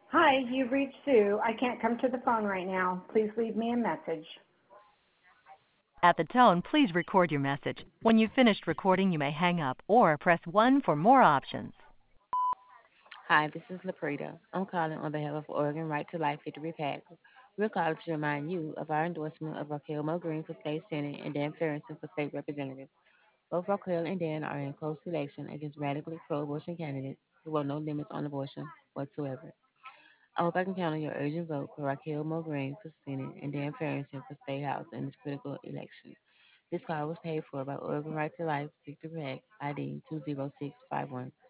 Hi, you've reached Sue. I can't come to the phone right now. Please leave me a message. At the tone, please record your message. When you've finished recording, you may hang up or press 1 for more options. Hi, this is Laprita. I'm calling on behalf of Oregon Right to Life Victory PAC. We're calling to remind you of our endorsement of Raquel Mo Green for state senate and Dan Farrington for state representative. Both Raquel and Dan are in close election against radically pro-abortion candidates who want no limits on abortion whatsoever. I hope I can count on your urgent vote for Raquel Mo Green for Senate and Dan Farrington for State House in this critical election. This call was paid for by Oregon Right to Life Victory PAC ID 20651.